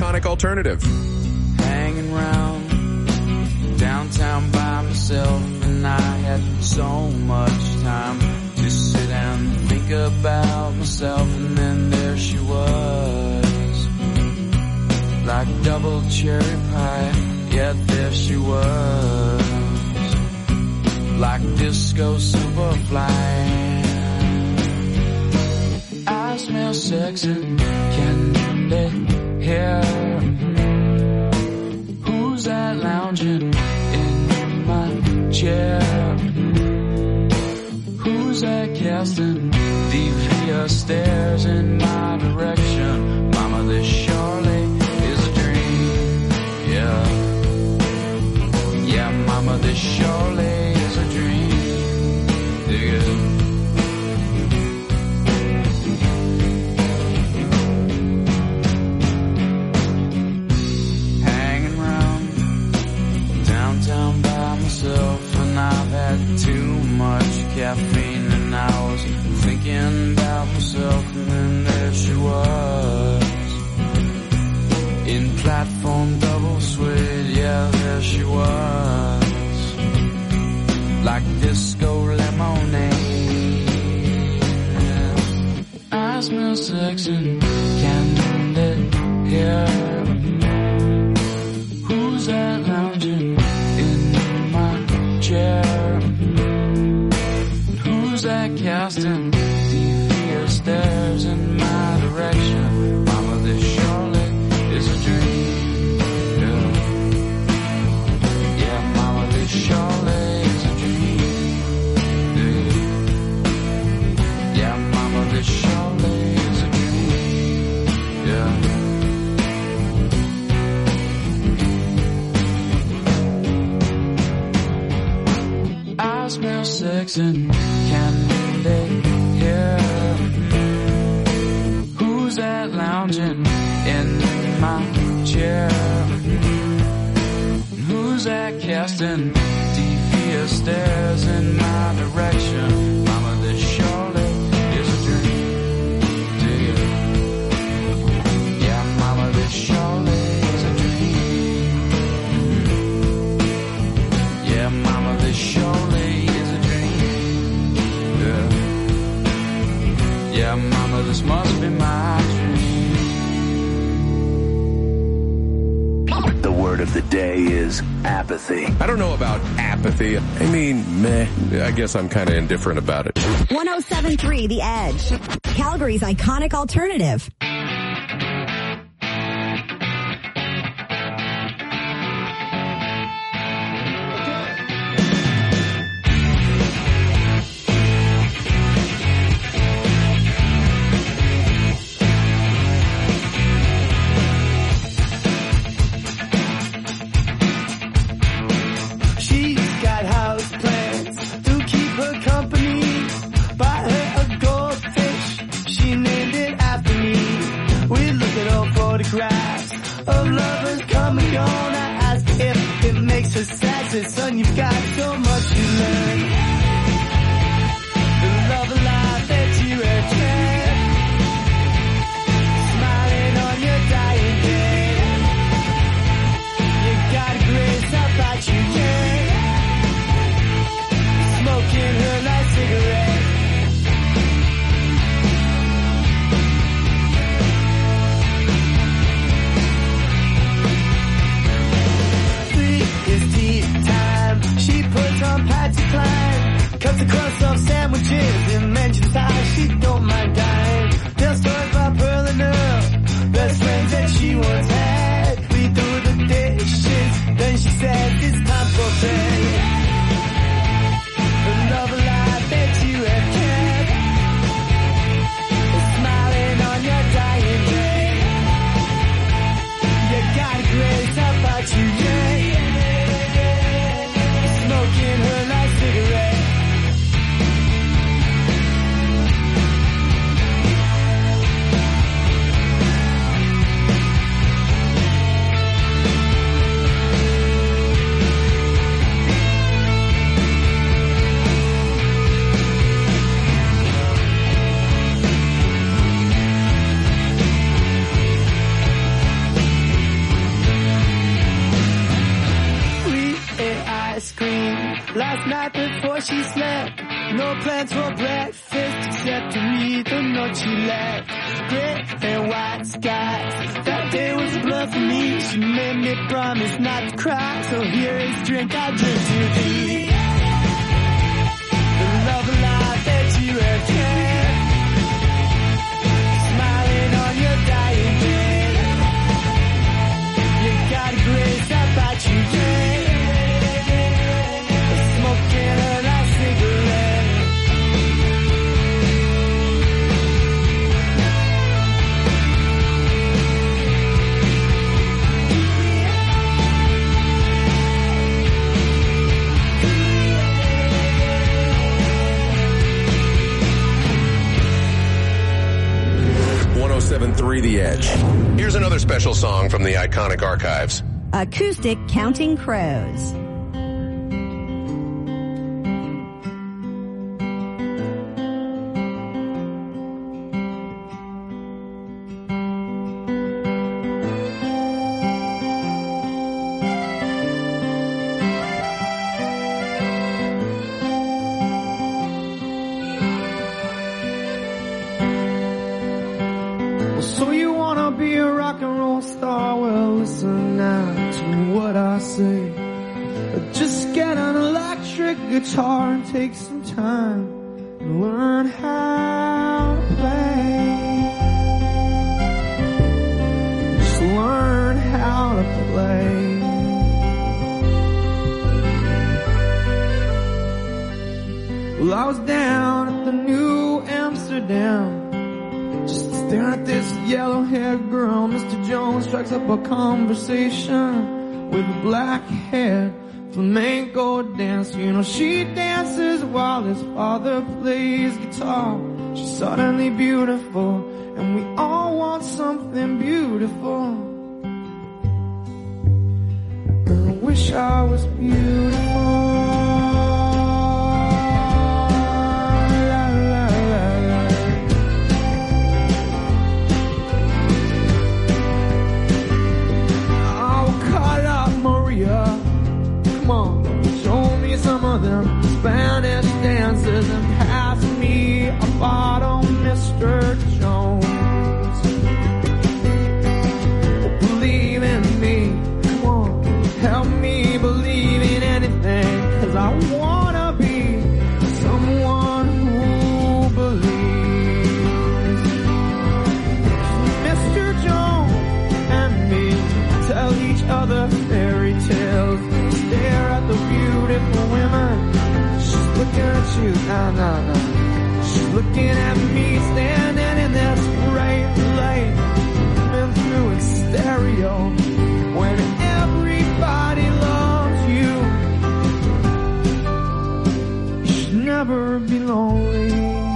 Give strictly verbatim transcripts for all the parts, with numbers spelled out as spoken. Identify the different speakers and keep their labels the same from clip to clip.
Speaker 1: Iconic Alternative.
Speaker 2: Hanging round downtown by myself, and I had so much time to sit and think about myself, and then there she was, like double cherry pie, yeah, there she was, like disco superfly. I smell sex and candy here. Who's that lounging in my chair? Who's that casting devious stares in my direction? Mama, this surely is a dream. Yeah, yeah, mama, this surely is a dream. Dig it. Down by myself, and I've had too much caffeine, and I was thinking about myself, and then there she was, in platform double suede, yeah, there she was, like disco lemonade. I smell sex and candy here. Who's that lounging in my chair? Who's that casting devious stares in my direction? Mama, this surely is a dream. Yeah, yeah, mama, this surely is a dream. Yeah, yeah, mama, this surely is a dream. Yeah. I smell sex and candy here. Who's that lounging in my chair? Who's that casting devious stares in my direction? Mama, this surely is a dream. Dig it. Yeah, mama, this surely is a dream. Yeah, mama, this surely is a dream. Yeah, yeah, mama, this must be my dream.
Speaker 3: The word of the day is apathy.
Speaker 1: I don't know about apathy. I mean, meh. I guess I'm kind of indifferent about it.
Speaker 4: one oh seven point three The Edge, Calgary's iconic alternative.
Speaker 5: Son, you've got so much to learn. The love of life that you have tried, smiling on your dying day. You got a grace about you, yeah. Smoking her last cigarette. Three is tea time. She puts on Patsy Cline, cuts the crust off sandwiches and mentions how she don't mind dying. Tell stories about Pearl and Earl, best friends that she once had. We threw the dishes, then she said it's time for bed. The love of life that you have kept is smiling on your dying day. You got a grace about you, yeah. Smoking her last cigarette. ice cream last night before she slept. No plans for breakfast except to read the note she left. Gray and white skies, that day was a blur for me. She made me promise not to cry, so here is drink I drink to thee. The love and life that you have kept, smiling on your dying day. You got a grace about you, day. Smoking a nice cigarette.
Speaker 1: one oh seven point three The Edge. Here's another special song from the iconic archives.
Speaker 4: Acoustic Counting Crows.
Speaker 5: So you wanna be a rock and roll star? Well, listen now to what I say. Just get an electric guitar and take some time and learn how to play. Just learn how to play. Well, I was down at the New Amsterdam, staring at this yellow-haired girl. Mister Jones strikes up a conversation with a black-haired flamenco dancer. You know, she dances while his father plays guitar. She's suddenly beautiful, and we all want something beautiful. And I wish I was beautiful. Some of them Spanish dancers and pass me a bottle, Mister Jones. Believe in me, come on, help me believe in anything, 'cause I wanna be someone who believes. Mister Jones and me tell each other fairy tales, stare at the beautiful women. She's looking at you, nah, nah, nah. She's looking at me, standing in this bright light, coming through in stereo. When everybody loves you, you should never be lonely.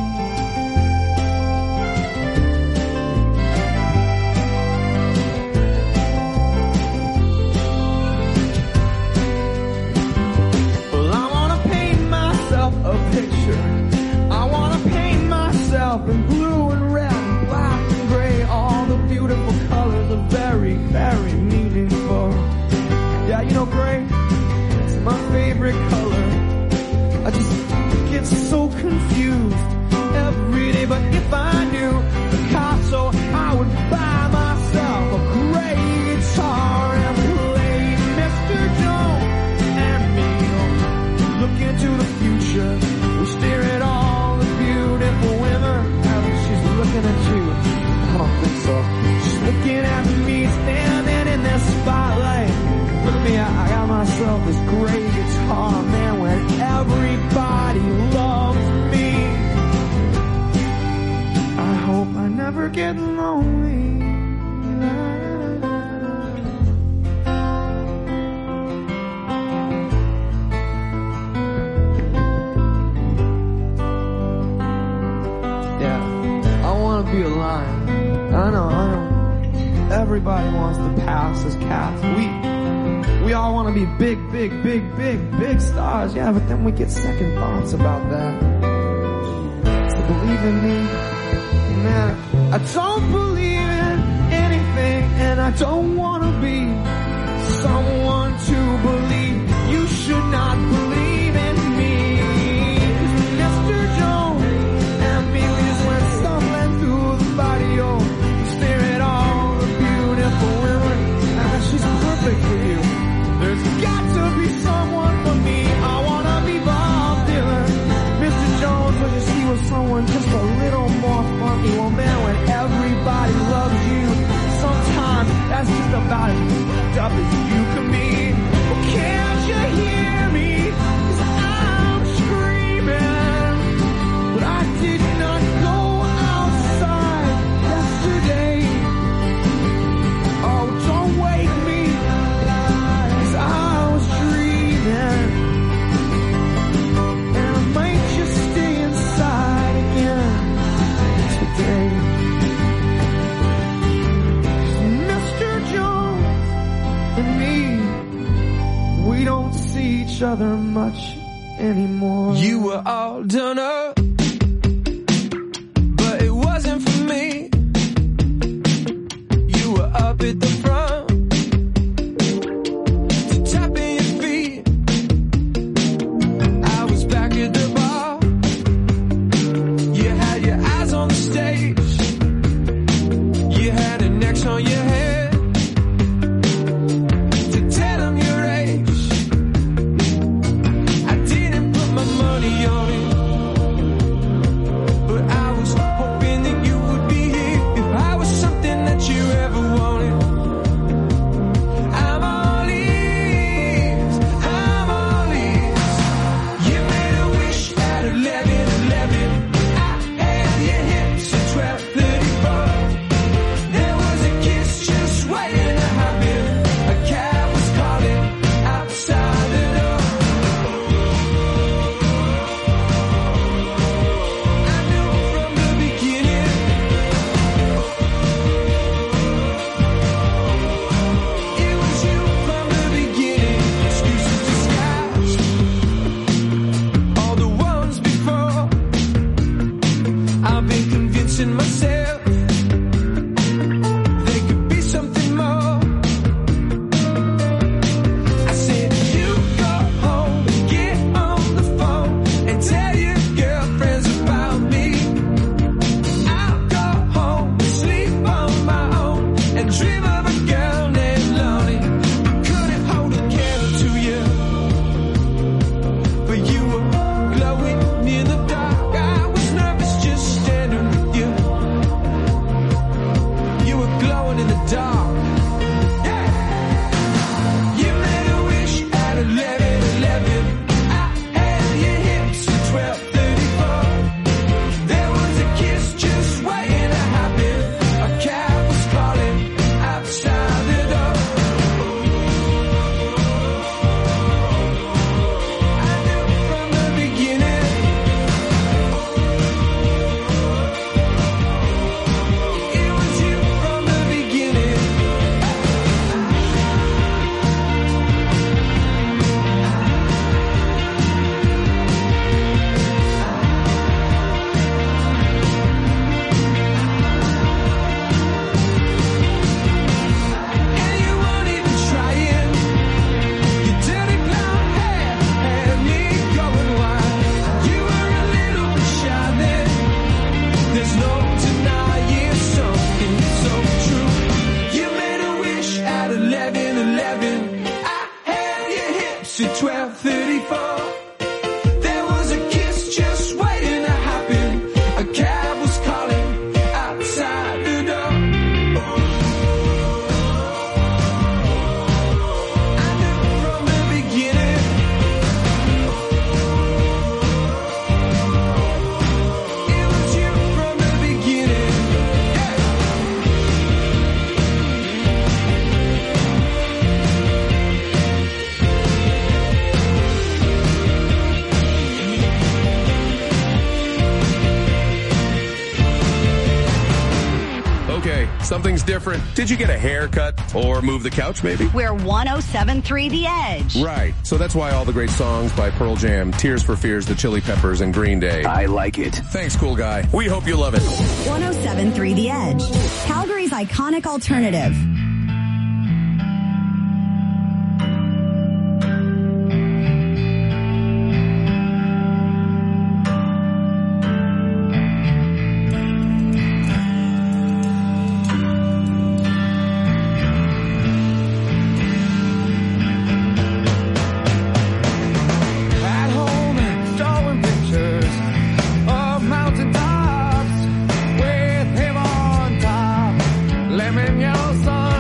Speaker 5: In blue and red and black and gray, all the beautiful colors are very, very meaningful. Yeah, you know, gray, it's my favorite color. I just get so confused every day, but if I knew Picasso, I would buy myself a gray guitar and play Mister Jones and me. Look into the future, we stare at all the beautiful women. Looking at you, I don't think so. She's looking at me, standing in this spotlight. Look at me, I, I got myself this great guitar, man. When everybody loves me, I hope I never get lonely. Be a lion. I know, I know. Everybody wants to pass as cats. We, we all want to be big, big, big, big, big stars. Yeah, but then we get second thoughts about that. So believe in me, man. I don't believe in anything, and I don't want to be someone to believe. You should not we don't see each other much anymore.
Speaker 2: You were all done up, but it wasn't for me. You were up at the front, to tapping your feet. I was back at the bar. You had your eyes on the stage. You had an X on your head to tell them your age. I didn't put my money on it, but I was hoping that you would be here if I was something that you ever wanted. I'm all ears, I'm all ears. You made a wish at eleven eleven. I had your hips at twelve thirty-four. There was a kiss just waiting to happen. A cab was calling outside the door. I knew from the beginning. It was you from the beginning. Excuses disguised all the ones before. I've been convincing myself there could be something more. I said, you go home, get on the phone, and tell your girlfriends about me. I'll go home, sleep on my own, and dream of a girl named Lonnie. Couldn't hold a candle to you, but you were glowing in the dark. I was nervous just standing with you. You were glowing in the dark. Yeah. You made a wish at eleven eleven. I had your hips at twelve thirty-four. There was a kiss just waiting to happen. A cab was calling outside the door. I knew from the beginning. It was you from the beginning. And you weren't even trying. Your dirty blonde hair had me going wild. You were a little bit shy then. There's no denying something so true. You made a wish at eleven eleven. I had your hips at twelve thirty-four. There was a kiss just waiting to happen. A cab was calling outside the door. I knew from the beginning. It was you from the beginning. Yeah.
Speaker 1: Okay, something's different. Did you get a haircut or move the couch maybe?
Speaker 4: We're one oh seven point three The Edge.
Speaker 1: Right. So that's why all the great songs by Pearl Jam, Tears for Fears, The Chili Peppers, and Green Day.
Speaker 3: I like it.
Speaker 1: Thanks, cool guy. We hope you love it.
Speaker 4: one oh seven point three The Edge. Calgary's iconic alternative.
Speaker 5: At home and drawing pictures of mountain tops with him on top. Lemon yellow sun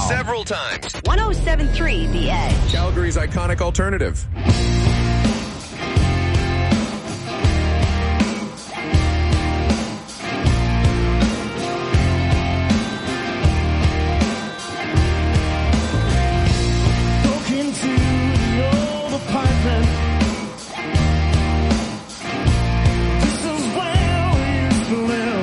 Speaker 1: several times.
Speaker 4: one oh seven point three The Edge.
Speaker 1: Calgary's iconic alternative.
Speaker 2: Broke into the old apartment. This is where we used to live.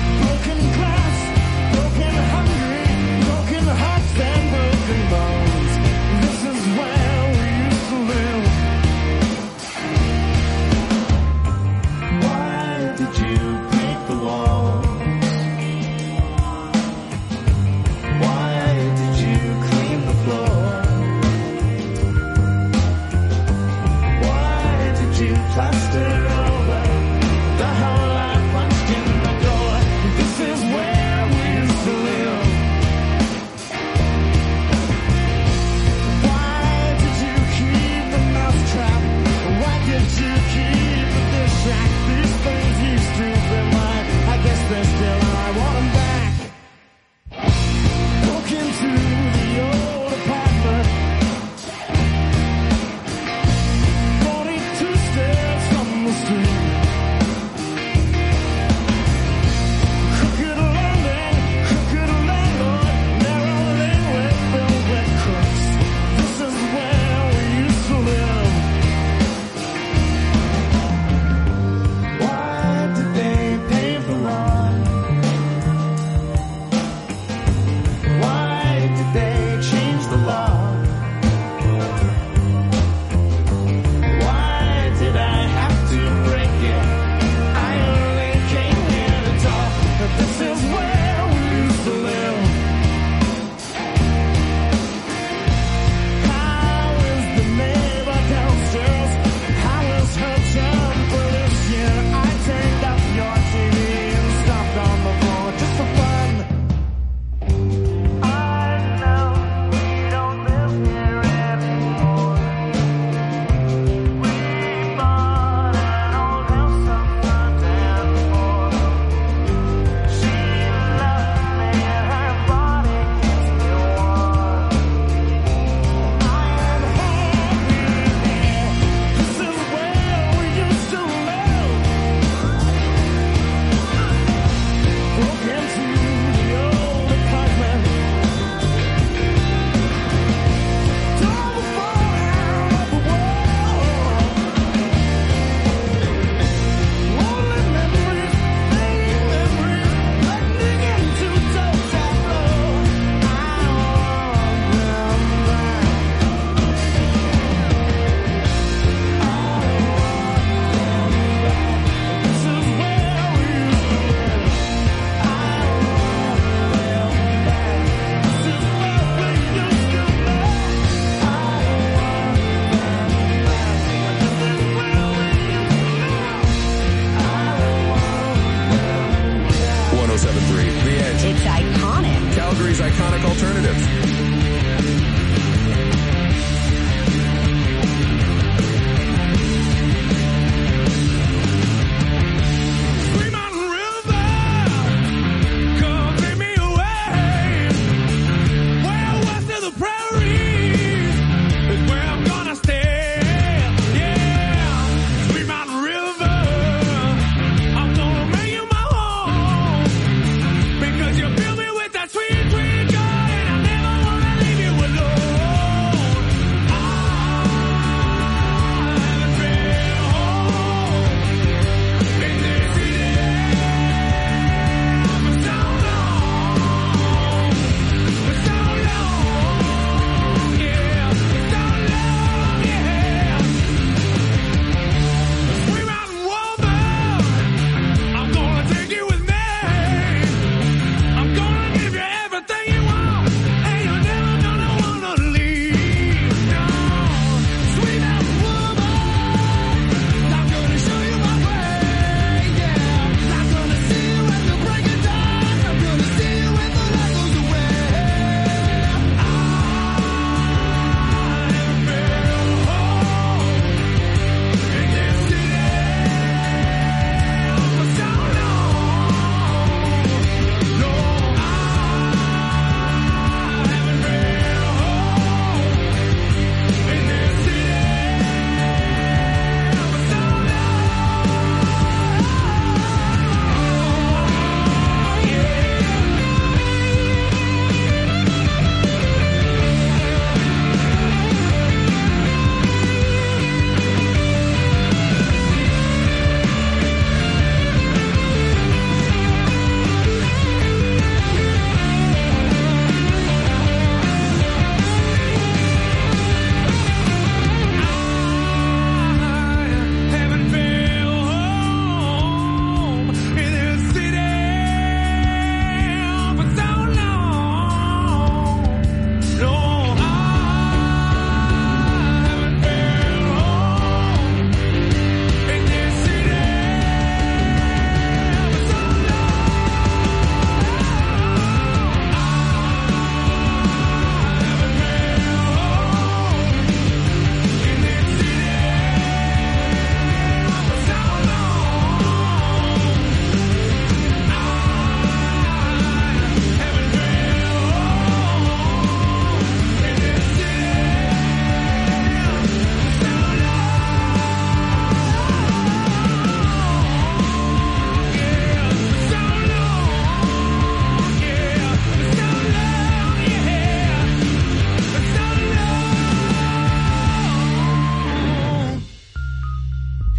Speaker 2: Broken glass, broken hungry, broken hearts and broken bones.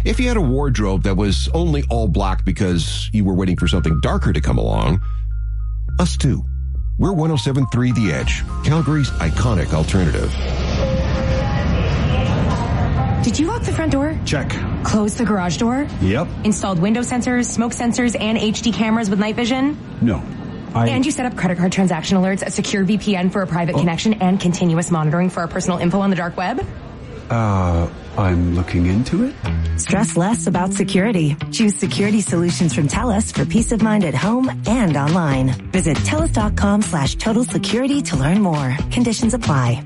Speaker 1: If you had a wardrobe that was only all black because you were waiting for something darker to come along, us too. We're one oh seven point three The Edge, Calgary's iconic alternative.
Speaker 6: Did you lock the front door?
Speaker 7: Check.
Speaker 6: Close the garage door?
Speaker 7: Yep.
Speaker 6: Installed window sensors, smoke sensors, and H D cameras with night vision?
Speaker 7: No. I...
Speaker 6: And you set up credit card transaction alerts, a secure V P N for a private oh. connection, and continuous monitoring for our personal info on the dark web?
Speaker 7: Uh, I'm looking into it.
Speaker 4: Stress less about security. Choose security solutions from TELUS for peace of mind at home and online. Visit TELUS.com slash total security to learn more. Conditions apply.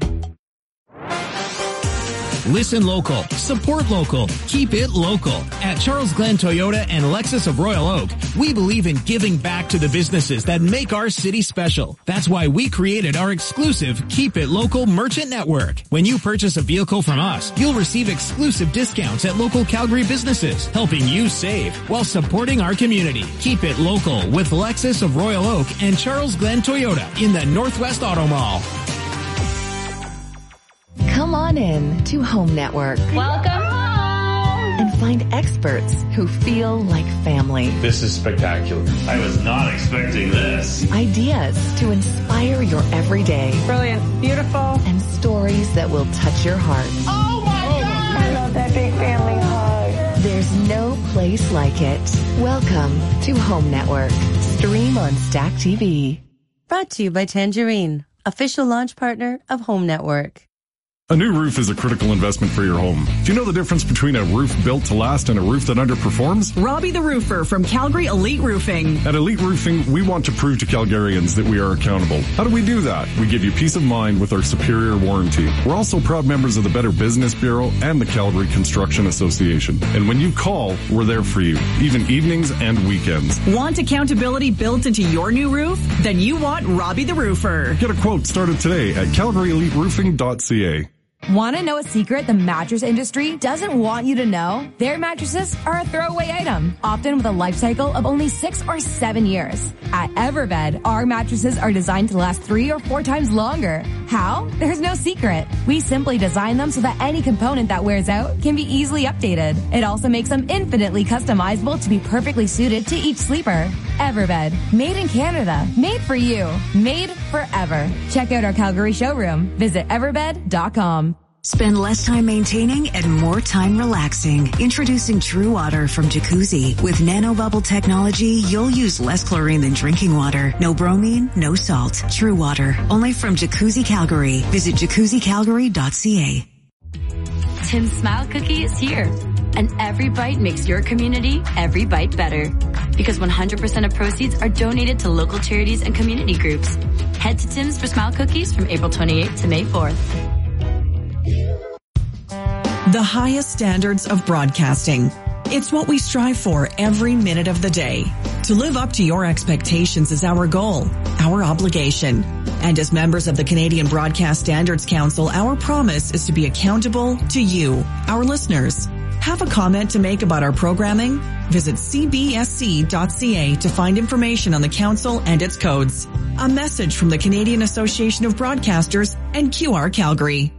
Speaker 8: Listen local, support local, keep it local. At Charles Glenn Toyota and Lexus of Royal Oak, we believe in giving back to the businesses that make our city special. That's why we created our exclusive Keep It Local merchant network. When you purchase a vehicle from us, you'll receive exclusive discounts at local Calgary businesses, helping you save while supporting our community. Keep it local with Lexus of Royal Oak and Charles Glenn Toyota in the Northwest Auto Mall.
Speaker 9: Come on in to Home Network.
Speaker 10: Welcome home!
Speaker 9: And find experts who feel like family.
Speaker 11: This is spectacular. I was not expecting this.
Speaker 9: Ideas to inspire your everyday.
Speaker 10: Brilliant. Beautiful.
Speaker 9: And stories that will touch your heart.
Speaker 10: Oh my oh God!
Speaker 5: I love that big family hug.
Speaker 9: There's no place like it. Welcome to Home Network. Stream on Stack T V.
Speaker 12: Brought to you by Tangerine, official launch partner of Home Network.
Speaker 13: A new roof is a critical investment for your home. Do you know the difference between a roof built to last and a roof that underperforms?
Speaker 14: Robbie the Roofer from Calgary Elite Roofing.
Speaker 13: At Elite Roofing, we want to prove to Calgarians that we are accountable. How do we do that? We give you peace of mind with our superior warranty. We're also proud members of the Better Business Bureau and the Calgary Construction Association. And when you call, we're there for you, even evenings and weekends.
Speaker 14: Want accountability built into your new roof? Then you want Robbie the Roofer.
Speaker 13: Get a quote started today at calgary elite roofing dot c a.
Speaker 6: Want to know a secret the mattress industry doesn't want you to know? Their mattresses are a throwaway item, often with a life cycle of only six or seven years. At Everbed, our mattresses are designed to last three or four times longer. How? There's no secret. We simply design them so that any component that wears out can be easily updated. It also makes them infinitely customizable to be perfectly suited to each sleeper. Everbed, made in Canada, made for you, made forever. Check out our Calgary showroom. Visit everbed dot com.
Speaker 15: Spend less time maintaining and more time relaxing. Introducing True Water from Jacuzzi. With nanobubble technology, you'll use less chlorine than drinking water. No bromine, no salt. True Water. Only from Jacuzzi Calgary. Visit jacuzzi calgary dot c a.
Speaker 16: Tim's Smile Cookie is here. And every bite makes your community every bite better. Because one hundred percent of proceeds are donated to local charities and community groups. Head to Tim's for Smile Cookies from April twenty-eighth to May fourth.
Speaker 14: The highest standards of broadcasting. It's what we strive for every minute of the day. To live up to your expectations is our goal, our obligation. And as members of the Canadian Broadcast Standards Council, our promise is to be accountable to you, our listeners. Have a comment to make about our programming? Visit c b s c dot c a to find information on the council and its codes. A message from the Canadian Association of Broadcasters and Q R Calgary.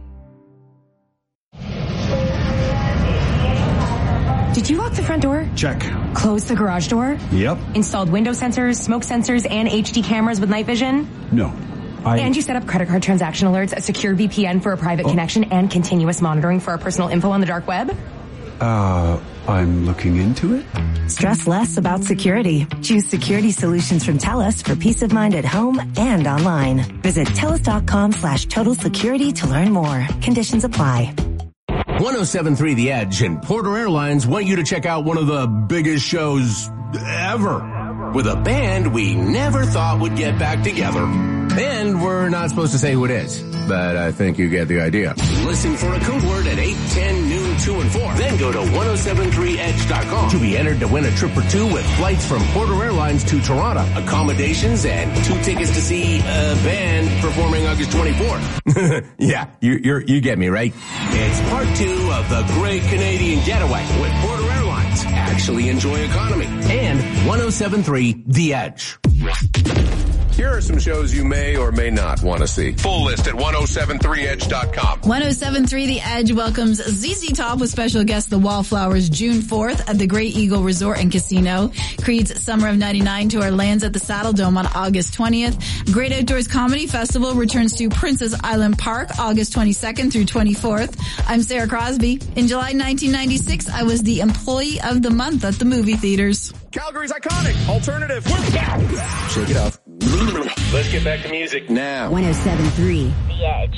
Speaker 6: Did you lock the front door?
Speaker 7: Check.
Speaker 6: Close the garage door?
Speaker 7: Yep.
Speaker 6: Installed window sensors, smoke sensors, and H D cameras with night vision?
Speaker 7: No. I...
Speaker 6: And you set up credit card transaction alerts, a secure V P N for a private oh. connection, and continuous monitoring for our personal info on the dark web?
Speaker 7: Uh, I'm looking into it.
Speaker 4: Stress less about security. Choose security solutions from TELUS for peace of mind at home and online. Visit TELUS.com slash total security to learn more. Conditions apply.
Speaker 1: one oh seven point three The Edge and Porter Airlines want you to check out one of the biggest shows ever with a band we never thought would get back together. And we're not supposed to say who it is, but I think you get the idea. Listen for a code word at eight, ten, noon, two, and four. Then go to one oh seven three edge dot com to be entered to win a trip or two with flights from Porter Airlines to Toronto, accommodations, and two tickets to see a band performing August twenty-fourth. Yeah, you you're, you get me, right? It's part two of the Great Canadian Getaway with Porter Airlines. Actually enjoy economy. And one oh seven point three The Edge. Here are some shows you may or may not want to see. Full list at ten seventy-three edge dot com.
Speaker 17: ten seventy-three The Edge welcomes Z Z Top with special guest The Wallflowers June fourth at the Great Eagle Resort and Casino. Creed's Summer of ninety-nine tour lands at the Saddle Dome on August twentieth. Great Outdoors Comedy Festival returns to Princess Island Park August twenty-second through twenty-fourth. I'm Sarah Crosby. In July nineteen ninety-six, I was the Employee of the Month at the movie theaters.
Speaker 1: Calgary's iconic alternative. We're back. Shake it off.
Speaker 11: Let's get back to music now.
Speaker 15: ten seventy-three
Speaker 10: The Edge.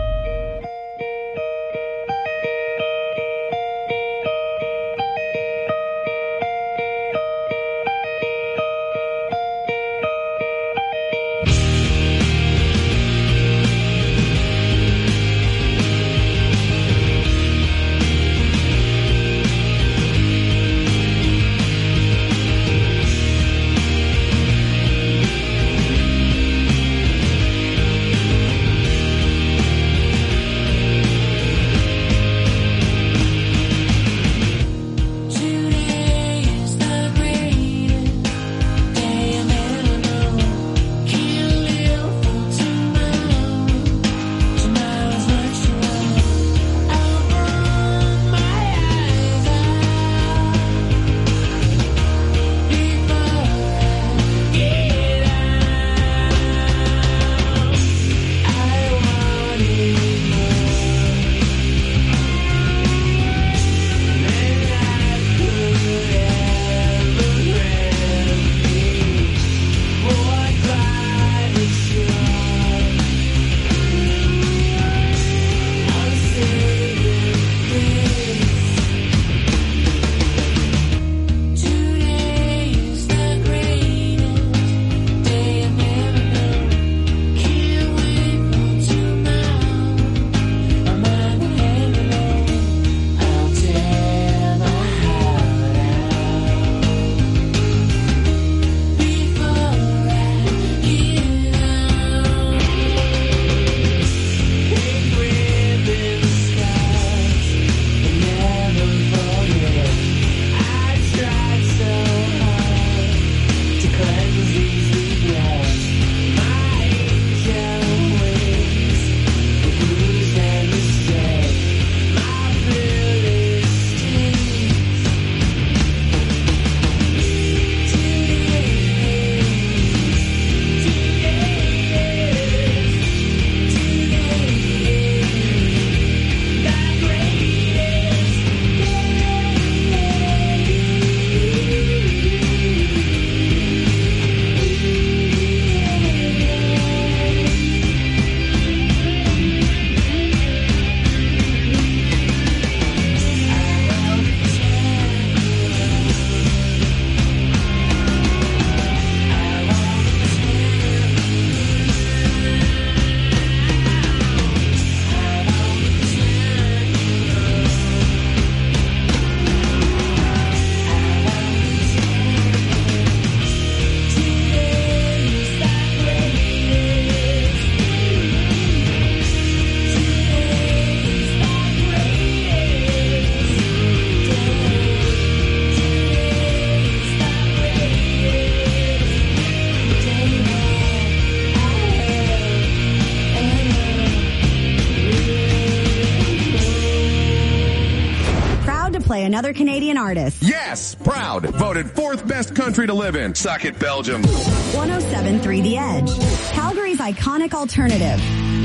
Speaker 15: Another Canadian artist.
Speaker 1: Yes, proud. Voted fourth best country to live in. Suck it, Belgium.
Speaker 15: ten seventy-three The Edge. Calgary's iconic alternative.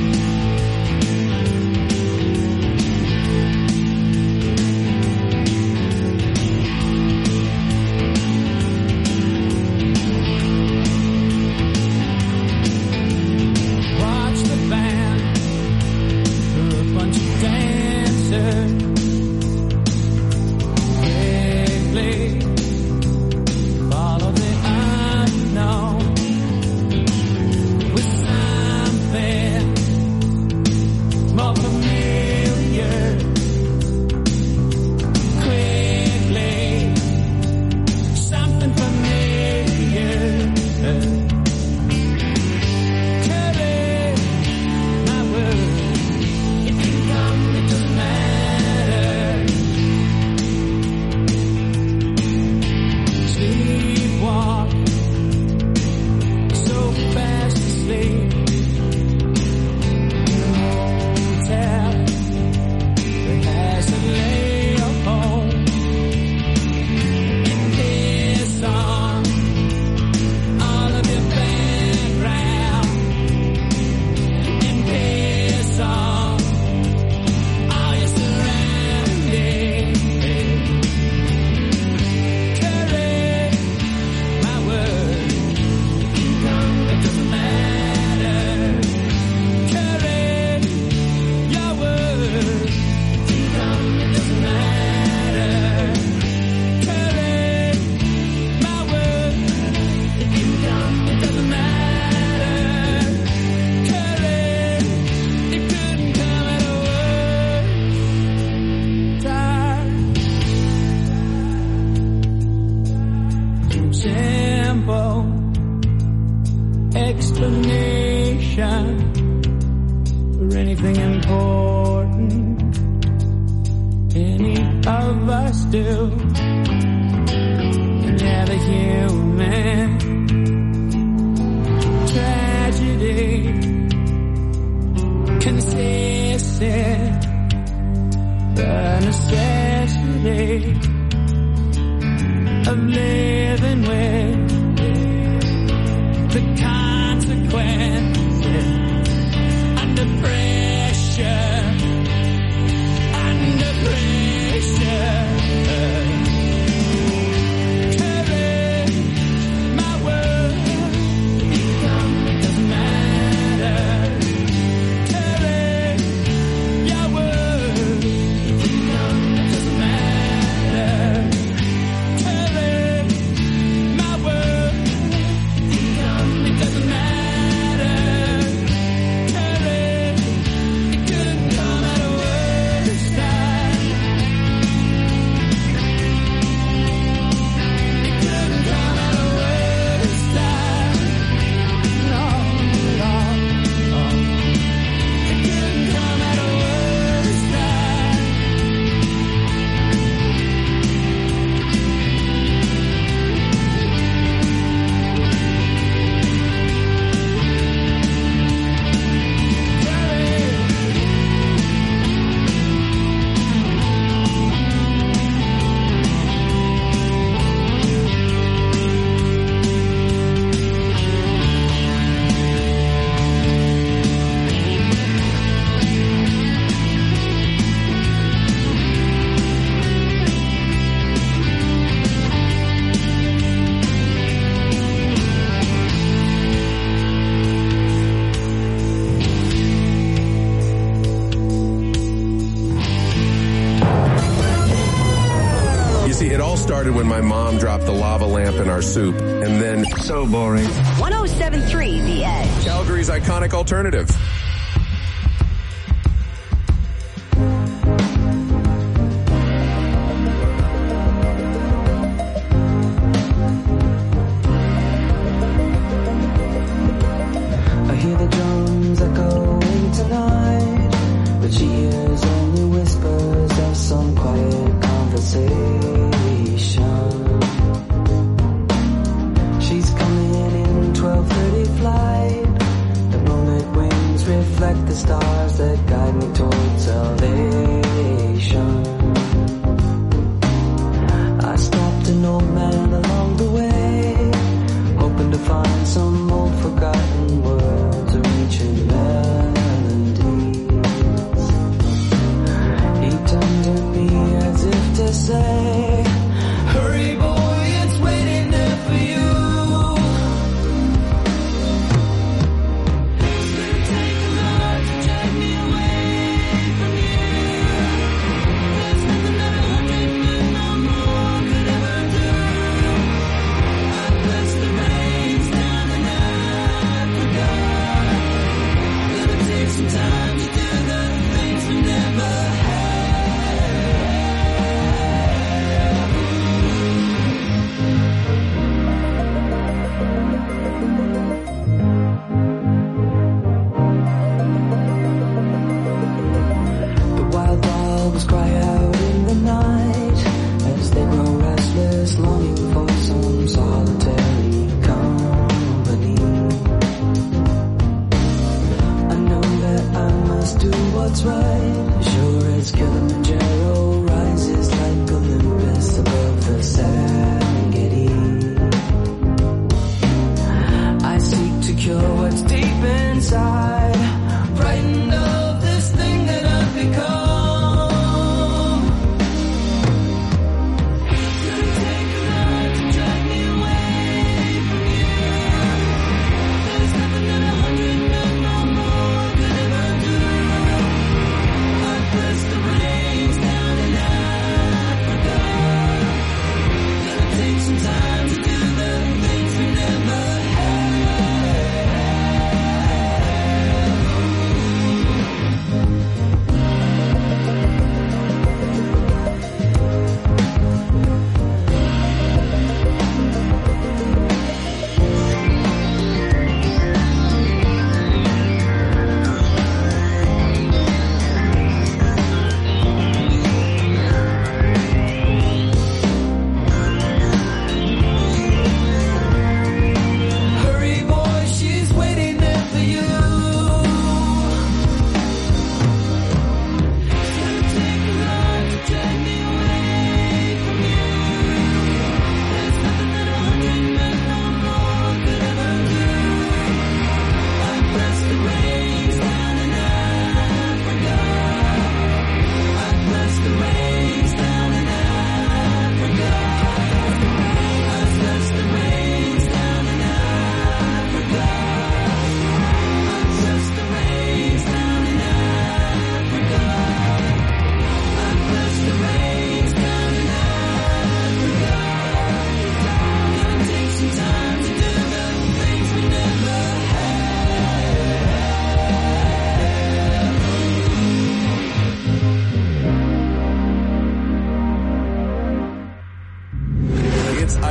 Speaker 2: Watch the band. They're a bunch of dancers. Follow the unknown with something of us do. Yeah, the human tragedy consistent, the necessity of living with the consequences under pressure, under pressure.
Speaker 1: When my mom dropped the lava lamp in our soup, and then so boring.
Speaker 18: one oh seven point three The Edge.
Speaker 1: Calgary's iconic alternative.
Speaker 2: I hear the drums echoing tonight, but she hears only whispers of some quiet conversation. She's coming in twelve thirty flight. The moment wings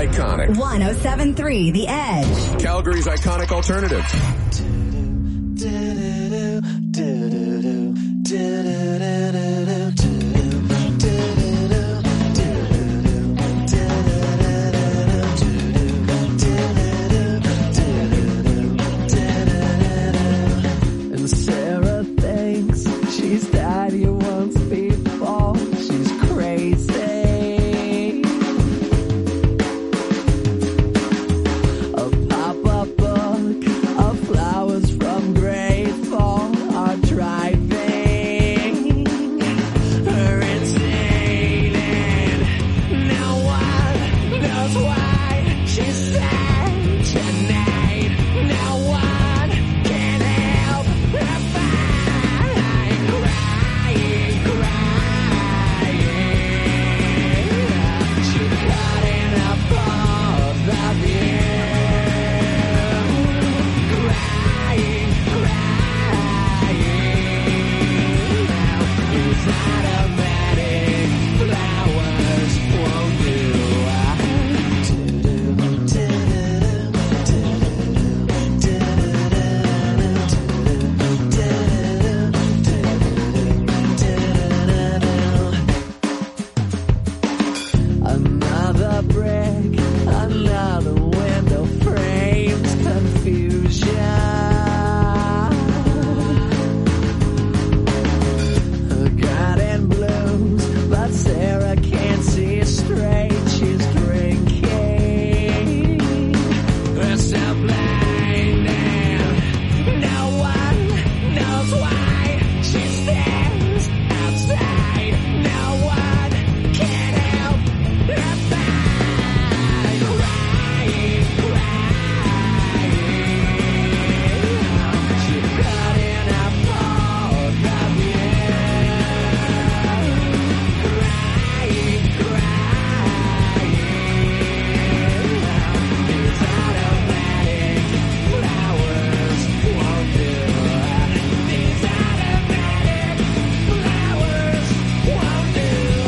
Speaker 1: iconic.
Speaker 18: one oh seven point three The Edge.
Speaker 1: Calgary's iconic alternative.
Speaker 2: And Sarah thinks she's daddy once before. She's crazy. A pop-up book of flowers from grade four are driving her insane. And no one knows why she's sad tonight. No one can help her find crying, crying. She cut in a both of you. Crying, crying. These automatic flowers won't do. Another brick, another window frames confusion. Her garden blooms, but Sarah can't see straight. She's drinking herself blind, and no one knows why she stands outside. No one can help her find crying, crying. She cut in a both of you. Crying, crying. These automatic flowers won't do. These automatic flowers won't do.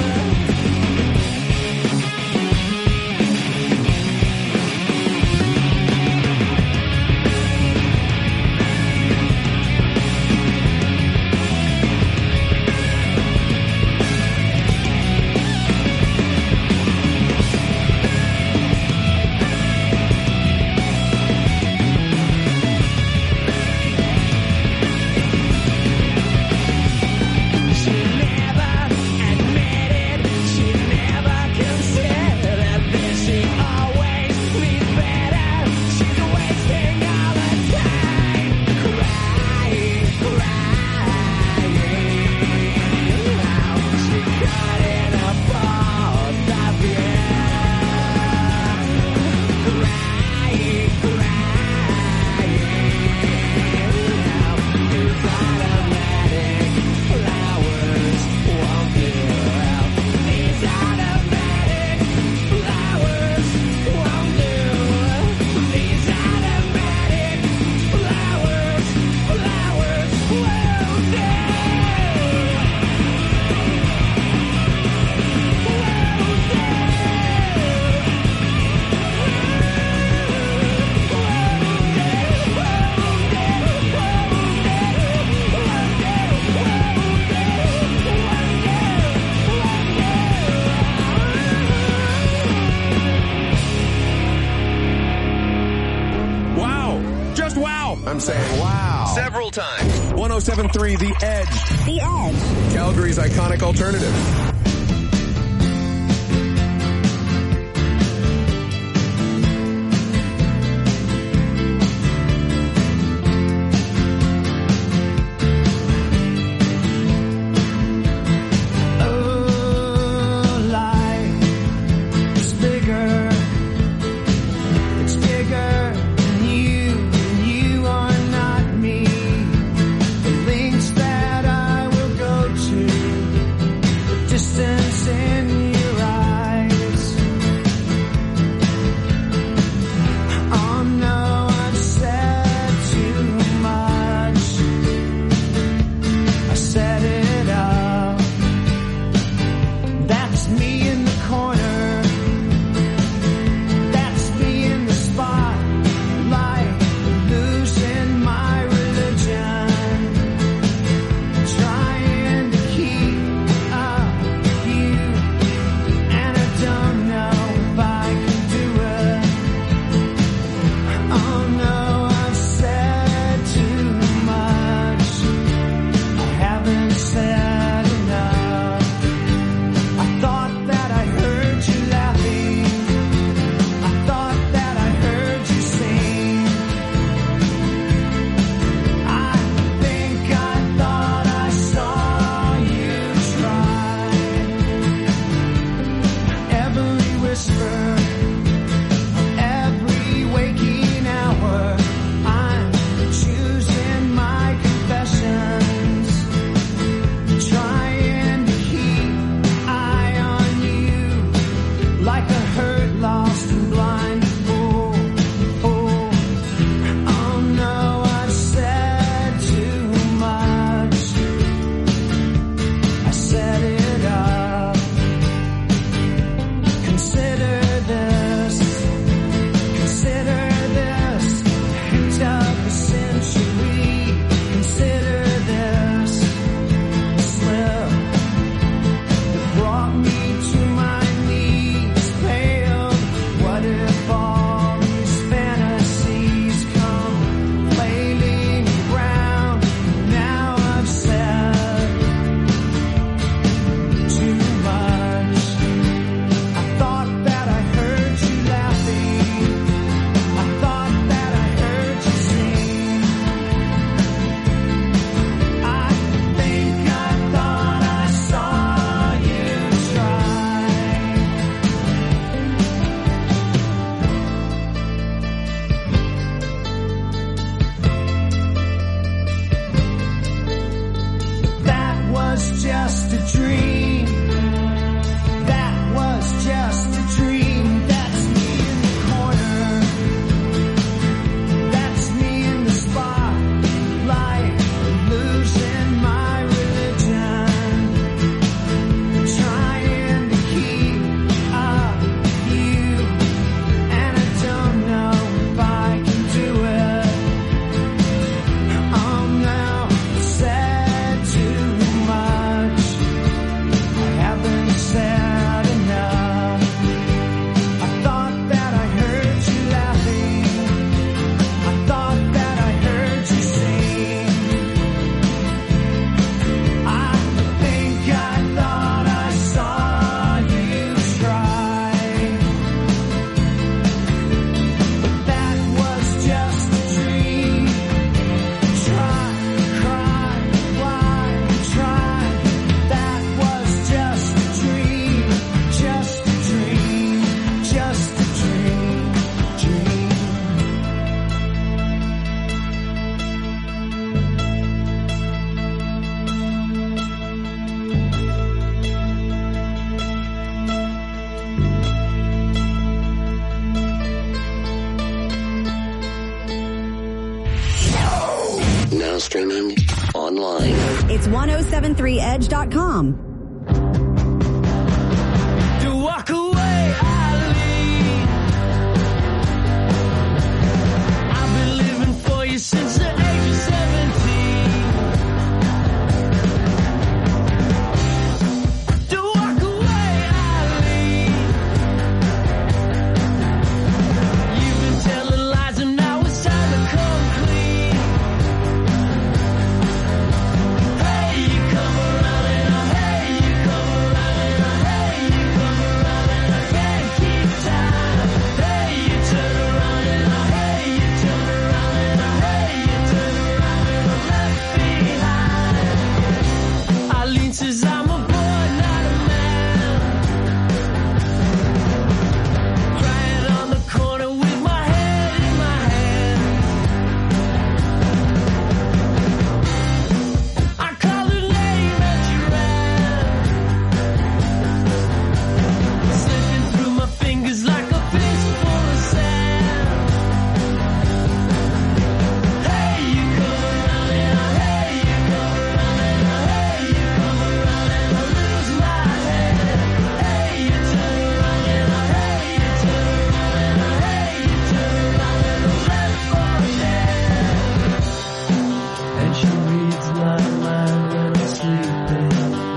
Speaker 2: She never admitted, she never considered this. She always leaves better. She's wasting all the time. Crying, crying. She cut in a both of you. Crying, crying. These automatic flowers won't do. These automatic flowers won't do. These automatic flowers, flowers won't do.
Speaker 1: Wow. Just wow. I'm saying wow. Several times. one oh seven point three The Edge.
Speaker 18: The Edge.
Speaker 1: Calgary's iconic alternative.
Speaker 2: Oh, life is bigger. It's bigger than you, and you are not me. The links that I will go to, the distance in your eyes. Oh no, I've said too much. I set it up. That's me in the corner.
Speaker 19: Now streaming online.
Speaker 18: It's ten seventy-three edge dot com.
Speaker 2: To walk away, I leave. I've been living for you since the age of seventeen. To walk away, I leave. You've been telling lies and now it's time to come clean. Hey, you come around and I, hey, you come around and I, hey, you come around and I can't keep time. Hey, you turn around and I, hey, you turn around and I, hey, you turn around and I'm left behind. Eileen says I'm a boy, not a man. Crying on the corner with my head in my hand. I called her name and she ran, slipping through my fingers like a fistful of sand. Hey, you come around and I, hey, you come around and I, hey, you come around and I lose my head. Hey, you turn around and I, hey, you turn around and I, hey, you turn around and I'm left for dead. And she reads my mind when I'm sleeping.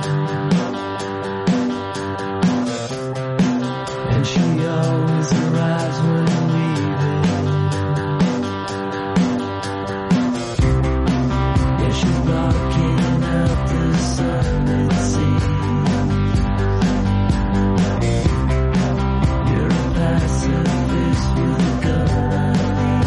Speaker 2: And she always arrives when I'm leaving. Yeah, she's blocking out the sun, it seems. You're a pacifist with a gun, Eileen.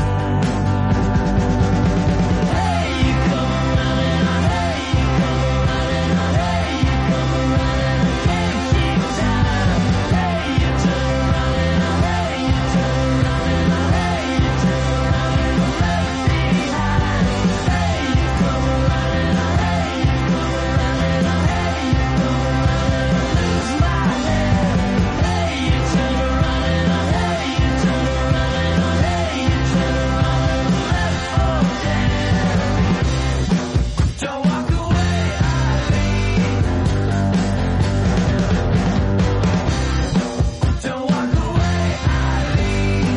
Speaker 2: Hey, you come around and I, hey, you come around and I, hey, you come around and I can't keep time. Hey, you turn around and I, hey, you turn around and I, hey, you turn around and I'm left behind. Hey, you come around and I, hey, you come around and I, hey, you come around and I lose my head. Hey, you turn around and I, hey, you turn around and I, hey, you turn around and I'm left for dead. Don't walk away, Eileen. Don't walk away, Eileen.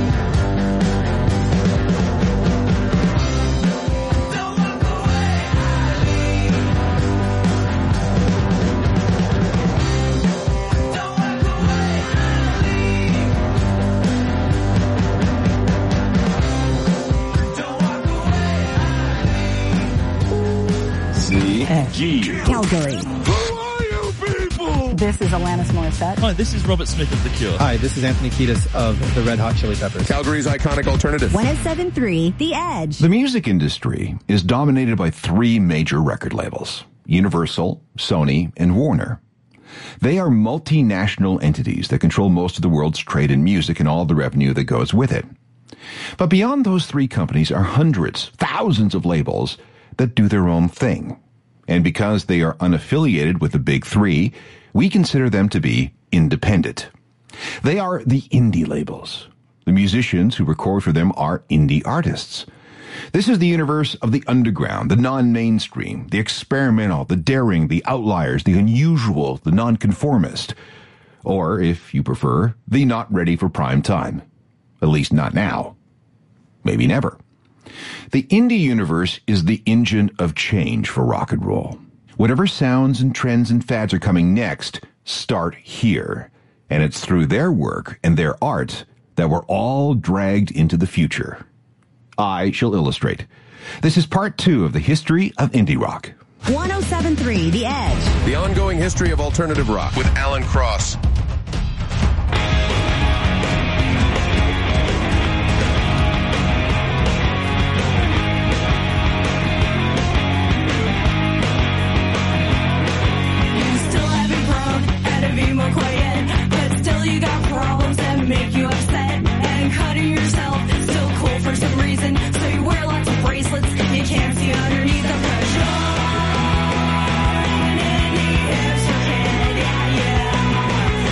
Speaker 2: Don't walk away, Eileen. Don't walk away, Eileen. Don't walk away,
Speaker 20: C G.
Speaker 18: Calgary. This is Alanis Morissette.
Speaker 21: Hi, this is Robert Smith of The Cure.
Speaker 22: Hi, this is Anthony Kiedis of the Red Hot Chili Peppers.
Speaker 23: Calgary's iconic alternative.
Speaker 18: ten seventy-three The Edge.
Speaker 24: The music industry is dominated by three major record labels: Universal, Sony, and Warner. They are multinational entities that control most of the world's trade in music and all the revenue that goes with it. But beyond those three companies are hundreds, thousands of labels that do their own thing. And because they are unaffiliated with the big three, we consider them to be independent. They are the indie labels. The musicians who record for them are indie artists. This is the universe of the underground, the non-mainstream, the experimental, the daring, the outliers, the unusual, the nonconformist. Or, if you prefer, the not ready for prime time. At least not now. Maybe never. The indie universe is the engine of change for rock and roll. Whatever sounds and trends and fads are coming next start here. And it's through their work and their art that we're all dragged into the future. I shall illustrate. This is part two of the history of indie rock.
Speaker 18: ten seventy-three The Edge.
Speaker 23: The ongoing history of alternative rock with Alan Cross.
Speaker 2: Make you upset and cutting yourself. Still cool for some reason, so you wear lots of bracelets. You can't see underneath the pressure. And in the hipster kid, yeah, yeah.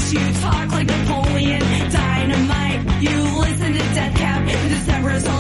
Speaker 2: You talk like Napoleon Dynamite. You listen to Death Cab in December's